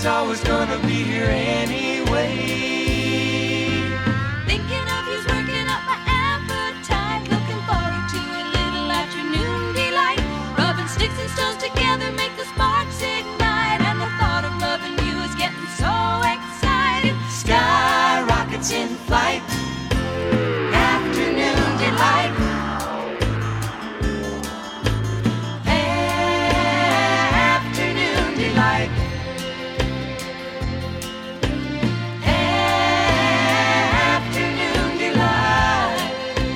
it's always gonna be here anyway. Thinking of you's working up my appetite. Looking forward to a little afternoon delight. Rubbing sticks and stones together make the sparks ignite. And the thought of loving you is getting so exciting. Sky rockets in flight. Afternoon delight. Afternoon delight. Afternoon delight.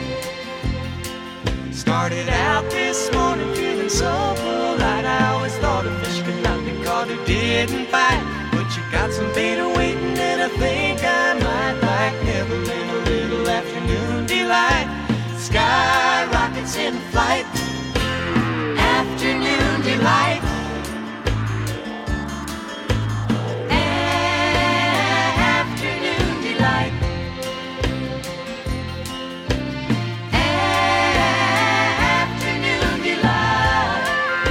Started out this morning feeling so polite. I always thought a fish could not be caught who didn't bite. But you got some bait waiting that I think I might like. Never been a little afternoon delight. Sky rockets in flight. Afternoon delight. Afternoon delight. Afternoon delight.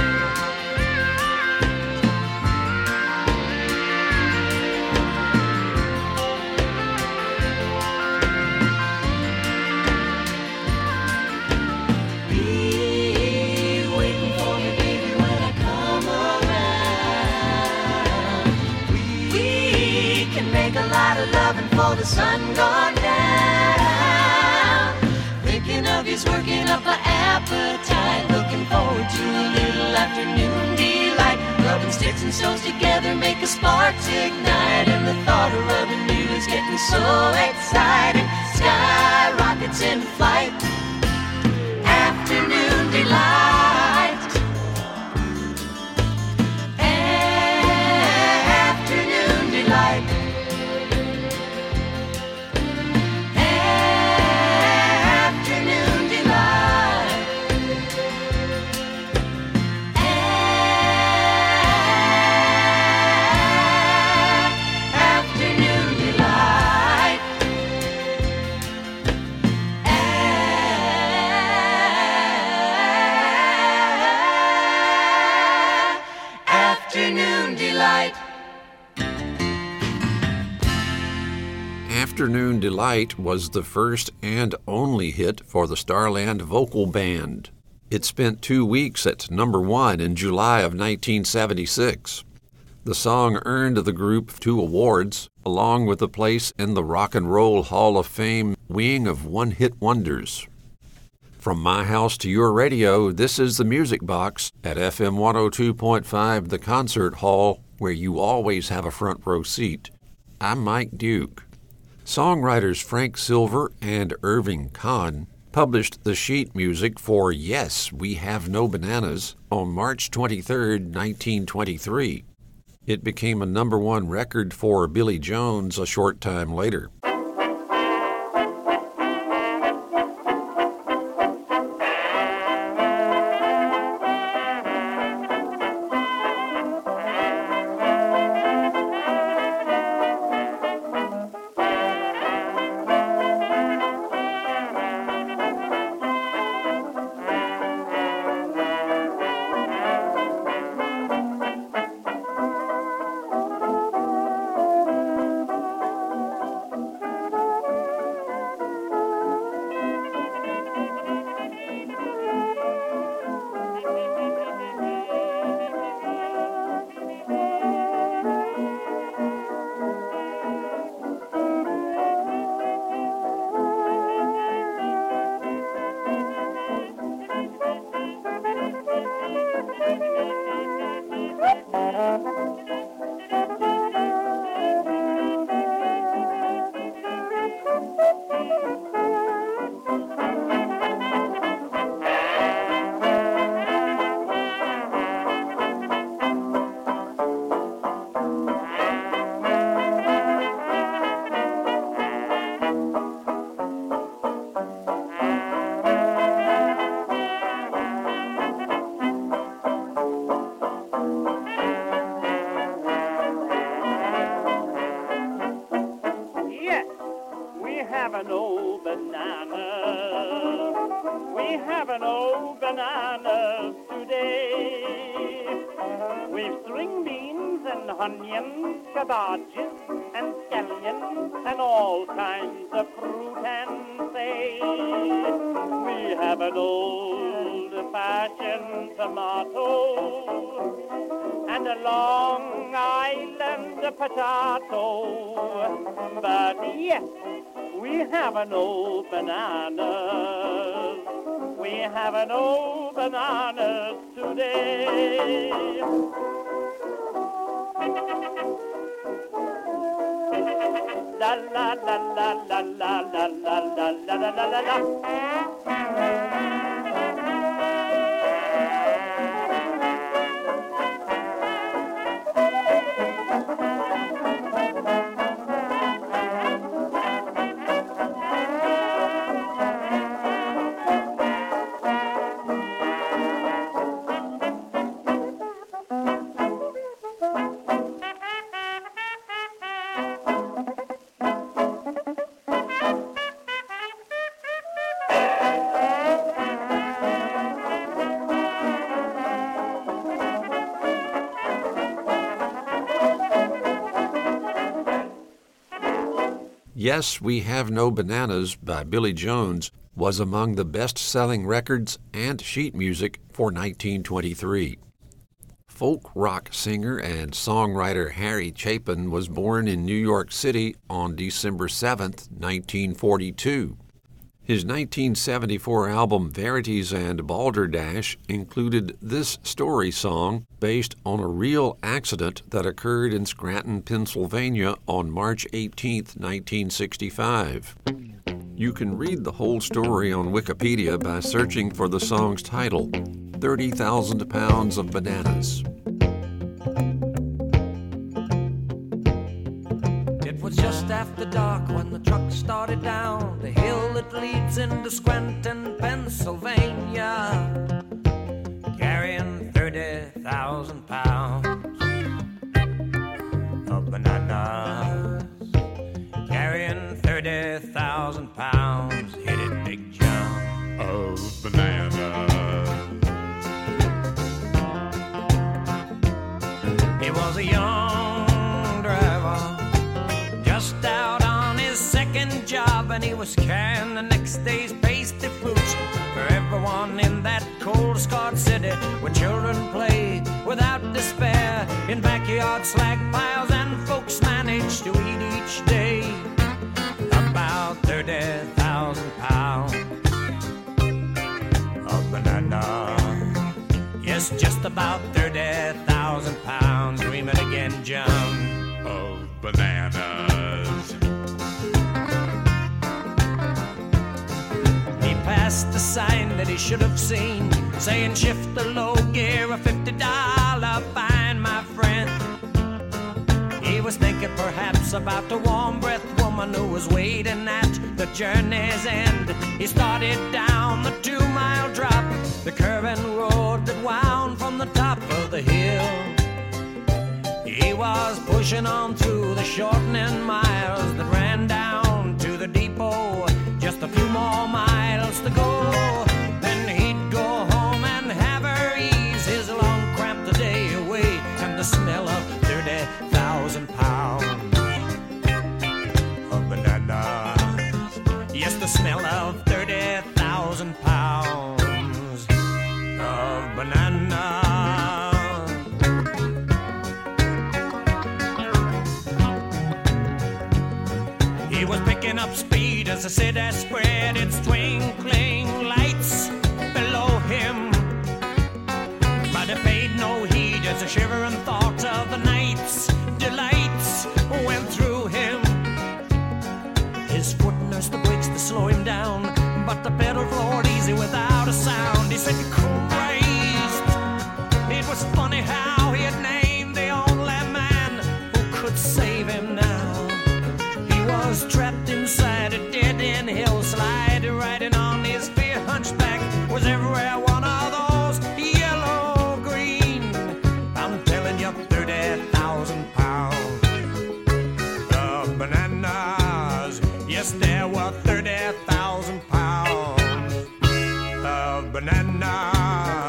Be waiting for me, baby, when I come around. We can make a lot of loving before the sun gone down. Thinking of you's working up an appetite. Looking forward to a little afternoon delight. Rubbing sticks and stones together make a sparks ignite. And the thought of rubbing you is getting so exciting. Sky rockets in flight. Afternoon delight. Afternoon delight. Afternoon delight. Afternoon delight. Afternoon delight. Afternoon Delight was the first and only hit for the Starland Vocal Band. It spent 2 weeks at number 1 in July of 1976. The song earned the group 2 awards, along with a place in the Rock and Roll Hall of Fame wing of one-hit wonders. From my house to your radio, this is the Music Box at FM 102.5, the concert hall, where you always have a front row seat. I'm Mike Duke. Songwriters Frank Silver and Irving Kahn published the sheet music for Yes, We Have No Bananas on March 23, 1923. It became a number 1 record for Billy Jones a short time later. an old banana. We have an old banana today. We've string beans and onions, cabbages, and scallions, and all kinds of fruit and say. We have an old-fashioned tomato and a Long Island potato. But yes, we have an old banana. We have an old bananas today. La la la la la la la la la la la la la. Yes, We Have No Bananas by Billy Jones was among the best-selling records and sheet music for 1923. Folk rock singer and songwriter Harry Chapin was born in New York City on December 7, 1942. His 1974 album Verities and Balderdash included this story song based on a real accident that occurred in Scranton, Pennsylvania on March 18, 1965. You can read the whole story on Wikipedia by searching for the song's title, 30,000 Pounds of Bananas. It was just after dark when the truck started down the hill that leads into Scranton, Pennsylvania, carrying 30,000 pounds of bananas. Carrying 30,000 pounds, hit it, Big John, of bananas. He was a young driver, just out on his second job, and he was carrying the next day's pasty fruits for everyone in that cold, scarred city where children play without despair in backyard slag piles, and folks manage to eat each day about 30,000 pounds of banana. Yes, just about 30,000 pounds. Dream it again, John, of bananas. He passed the sign that he should have seen, saying shift the low gear, a $50 fine, my friend. He was thinking perhaps about the warm-breathed woman who was waiting at the journey's end. He started down the 2-mile drop, the curving road that wound from the top of the hill. He was pushing on through the shortening miles that ran down to the depot. Just a few more miles to go, then he'd go home and have her ease his long cramped day away, and the smell of 30,000 pounds of bananas. Yes, the smell of 30,000 pounds of bananas. He was picking up speed as the city spread its twinkling lights below him, but he paid no heed as the shivering thought of the night's delights went through him. His foot nursed the brakes to slow him down, but the pedal floored easy without a sound. He said, Christ, it was funny how he had named the only man who could save him now. He was trapped inside a dead-end hillside, riding on his fear hunchback was everywhere one of those yellow-green. I'm telling you, 30,000 pounds of bananas. Yes, there were 30,000 pounds of bananas.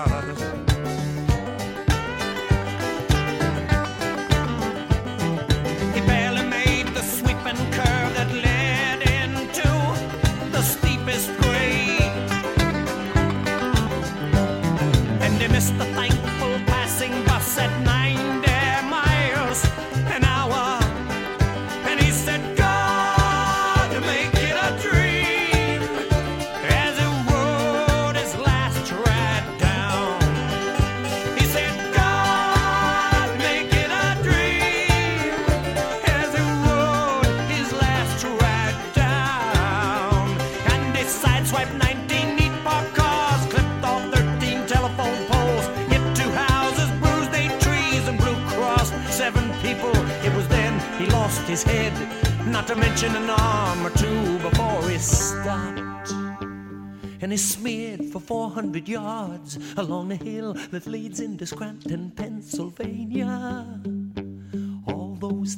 missed the thankful passing bus at 90 miles an hour. And he said, God, make it a dream, as he rode his last ride down. He said, God, make it a dream, as he rode his last ride down. And he sideswiped 19 neat parked cars, clipped off 13 telephone poles, hit 2 houses, bruised 8 trees, and Blue Crossed 7 people. It was then he lost his head, not to mention an arm or two before he stopped. And he smeared for 400 yards along the hill that leads into Scranton, Pennsylvania. All those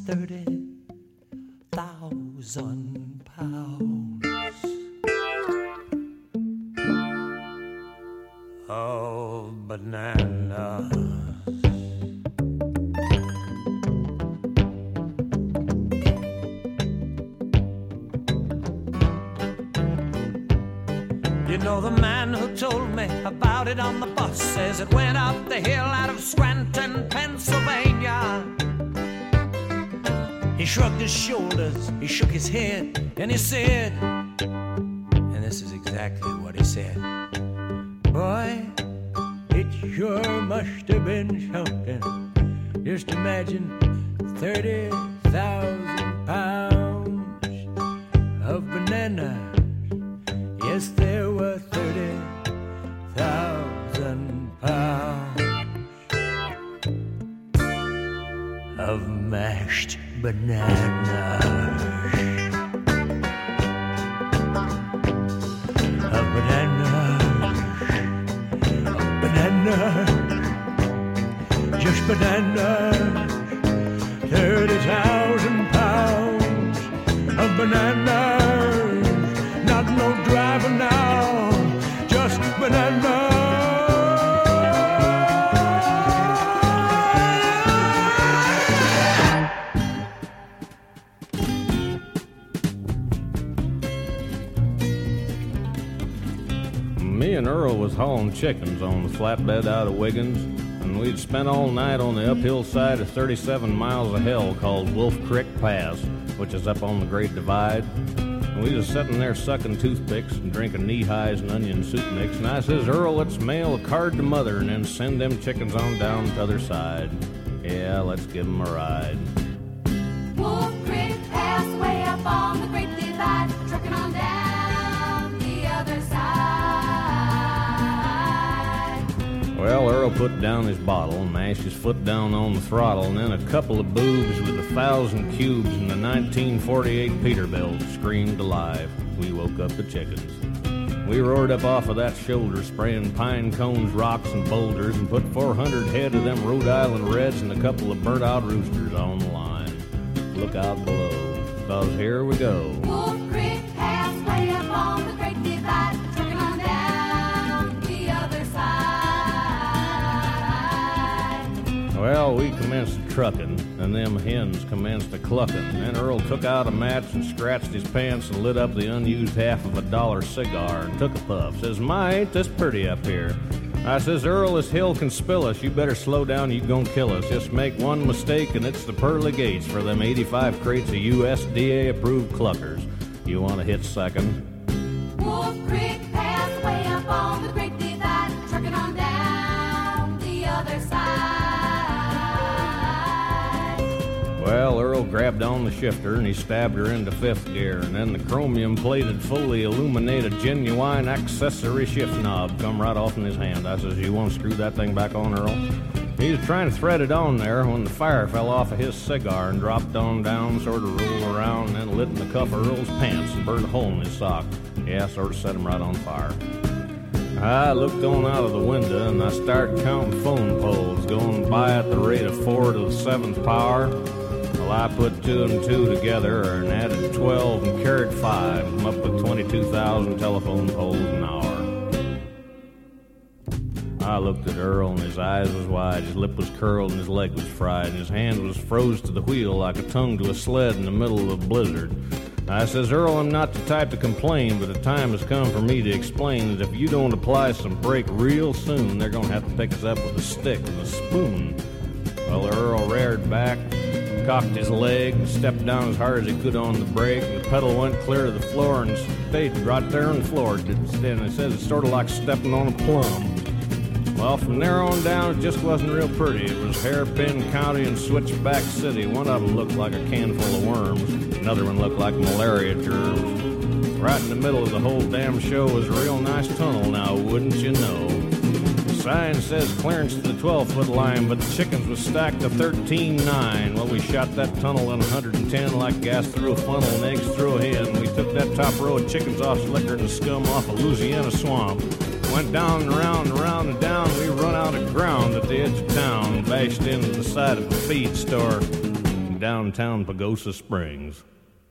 30,000 pounds of bananas. You know, the man who told me about it on the bus says it went up the hill out of Scranton, Pennsylvania. He shrugged his shoulders, he shook his head, and he said, and this is exactly what he said, boy, it sure must have been something. Just imagine 30,000 pounds of bananas. Yes, there were 30,000 pounds of mashed bananas. Of bananas. Of bananas. Just bananas. 30,000 pounds of bananas. Not no driver now, just bananas. Me and Earl was hauling chickens on the flatbed out of Wiggins, and we'd spent all night on the uphill side of 37 miles of hell called Wolf Creek Pass, which is up on the Great Divide. And we was sitting there sucking toothpicks and drinking knee-highs and onion soup mix, and I says, Earl, let's mail a card to Mother and then send them chickens on down to the other side. Yeah, let's give them a ride. Wolf Creek Pass way up on the Great Divide, trucking on down the other side. Well, Earl put down his bottle and mashed his foot down on the throttle, and then a couple of boobs with 1,000 cubes and the 1948 Peterbilt screamed alive. We woke up the chickens. We roared up off of that shoulder, spraying pine cones, rocks, and boulders, and put 400 head of them Rhode Island Reds and a couple of burnt-out roosters on the line. Look out below, 'cause here we go. Wolf Creek Pass way up on the Great Divide, trucking on down the other side. Well, we commenced trucking, and them hens commenced a-clucking. Then Earl took out a match and scratched his pants and lit up the unused half of $1 cigar and took a puff. Says, my, ain't this pretty up here? I says, Earl, this hill can spill us. You better slow down, you gon' kill us. Just make one mistake, and it's the pearly gates for them 85 crates of USDA-approved cluckers. You want to hit second? Wolf Creek Pass way up on the Great Divide, trucking on down the other side. Well, Earl grabbed on the shifter and he stabbed her into 5th gear, and then the chromium-plated, fully illuminated, genuine accessory shift knob come right off in his hand. I says, you want to screw that thing back on, Earl? He was trying to thread it on there when the fire fell off of his cigar and dropped on down, sort of rolled around, and then lit in the cuff of Earl's pants and burned a hole in his sock. Yeah, sort of set him right on fire. I looked on out of the window and I started counting phone poles going by at the rate of 4 to the 7th power. Well, I put 2 and 2 together and added 12 and carried 5. I'm up with 22,000 telephone poles an hour. I looked at Earl and his eyes was wide, his lip was curled and his leg was fried, and his hand was froze to the wheel like a tongue to a sled in the middle of a blizzard. I says, Earl, I'm not the type to complain, but the time has come for me to explain that if you don't apply some brake real soon, they're going to have to pick us up with a stick and a spoon. Well, Earl reared back, cocked his leg, stepped down as hard as he could on the brake, and the pedal went clear to the floor and stayed right there on the floor. And it says it's sort of like stepping on a plum. Well, from there on down, it just wasn't real pretty. It was Hairpin County and Switchback City. One of them looked like a can full of worms. Another one looked like malaria germs. Right in the middle of the whole damn show was a real nice tunnel now, wouldn't you know? The sign says clearance to the 12-foot line, but the chickens was stacked to 13.9. Well, we shot that tunnel in 110 like gas through a funnel and eggs through a hen. We took that top row of chickens off slicker and scum off a Louisiana swamp. Went down and around and around and down. We run out of ground at the edge of town, bashed into the side of a feed store in downtown Pagosa Springs.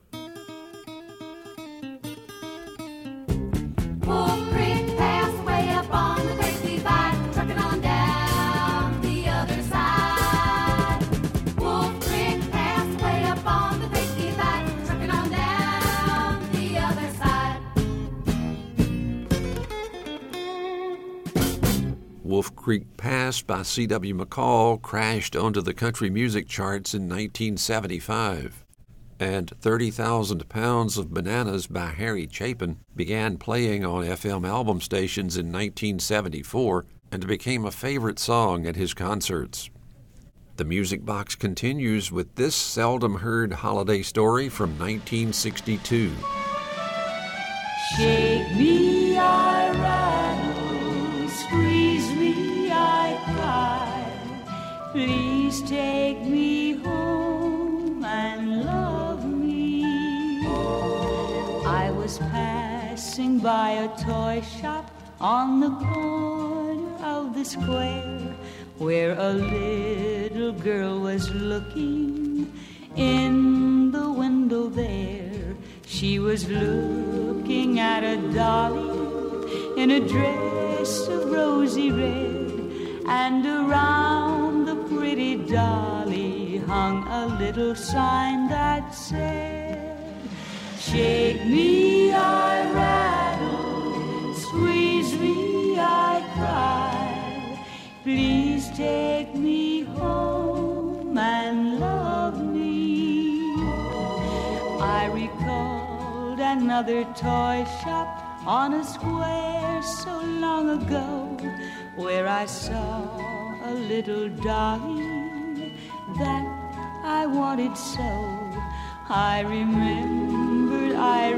Wolf Creek Pass way up on the Great Divide, trucking on down the other side. Wolf Creek Pass way up on the Great Divide, trucking on down the other side. Wolf Creek Pass by C.W. McCall crashed onto the country music charts in 1975, and 30,000 Pounds of Bananas by Harry Chapin began playing on FM album stations in 1974 and became a favorite song at his concerts. The Music Box continues with this seldom-heard holiday story from 1962. Shake me, I rattle, squeeze me, I cry. Please take me home and love me. I was passing by a toy shop on the corner of the square, where a little girl was looking in the window there. She was looking at a dolly in a dress of rosy red, and around the pretty dolly hung a little sign that said, shake me, I rattle, squeeze me, I cry. Please take me home and love me. I recalled another toy shop on a square so long ago, where I saw a little dolly that I wanted so. I remembered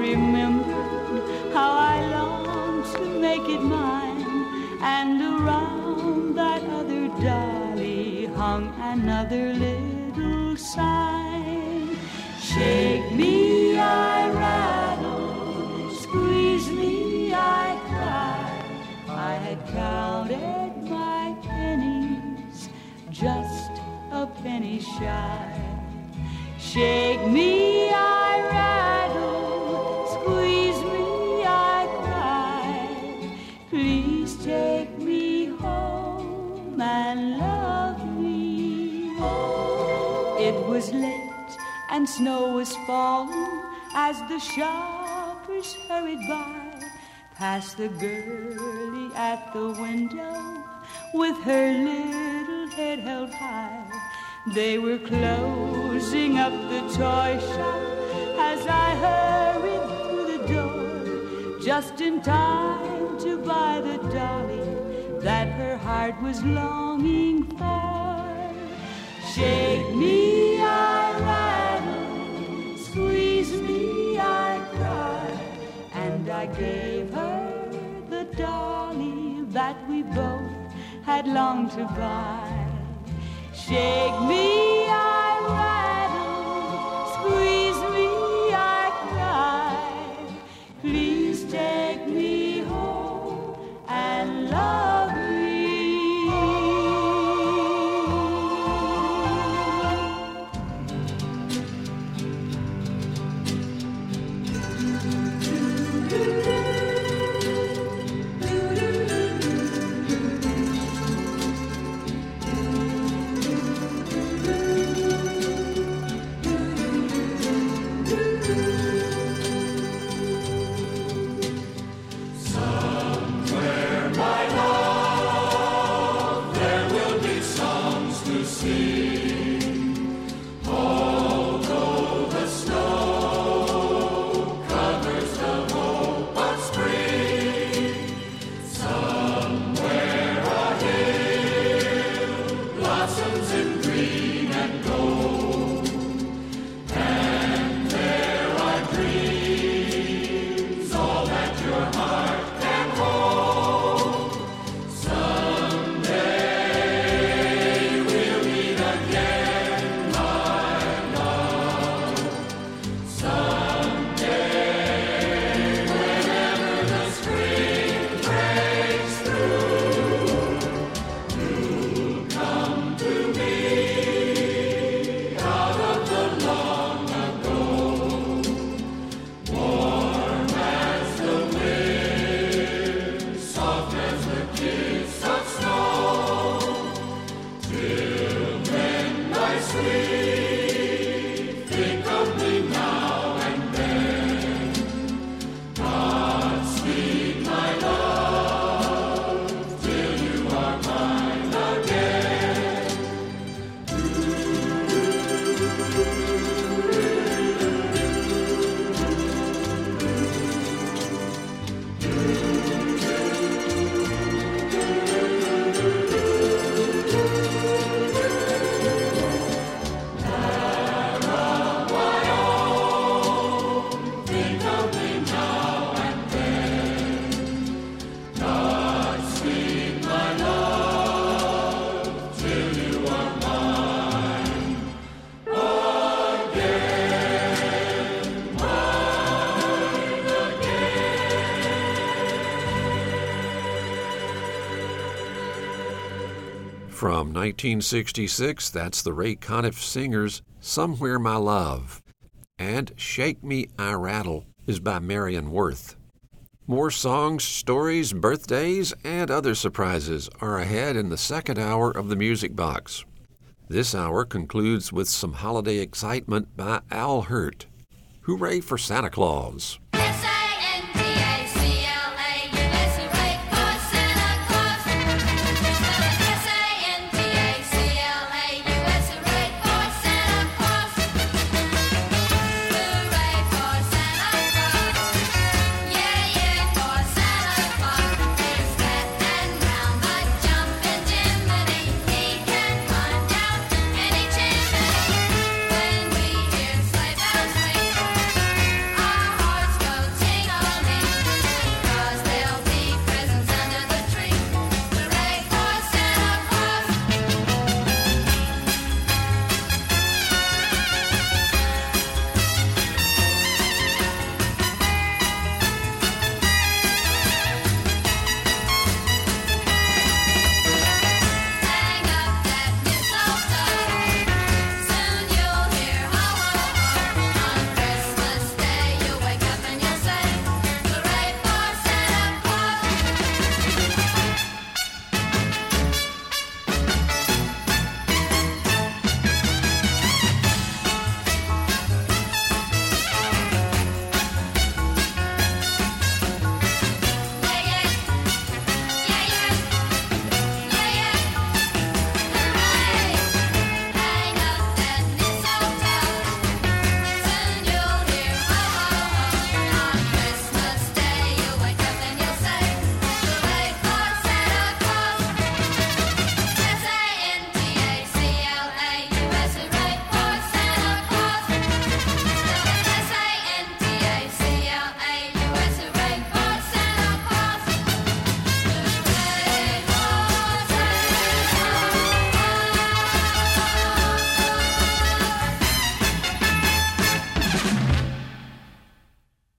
how I longed to make it mine, and around that other dolly hung another little sign. Shake me, I rattle, squeeze me, I cry. I had counted my pennies, just a penny shy. Shake me, I rattle, squeeze me, I cry. Please take me home and love me. It was late and snow was falling as the shoppers hurried by, past the girlie at the window with her little head held high. They were closing up the toy shop as I hurried through the door, just in time to buy the dolly that her heart was longing for. Shake me, I rattle, squeeze me, I cry, and I gave her the dolly that we both had longed to buy. Shake me, I rattle, squeeze me, I cry. Please take me home and love me. From 1966, that's the Ray Conniff Singers' Somewhere My Love. And Shake Me, I Rattle is by Marion Worth. More songs, stories, birthdays, and other surprises are ahead in the second hour of the Music Box. This hour concludes with some holiday excitement by Al Hirt. Hooray for Santa Claus!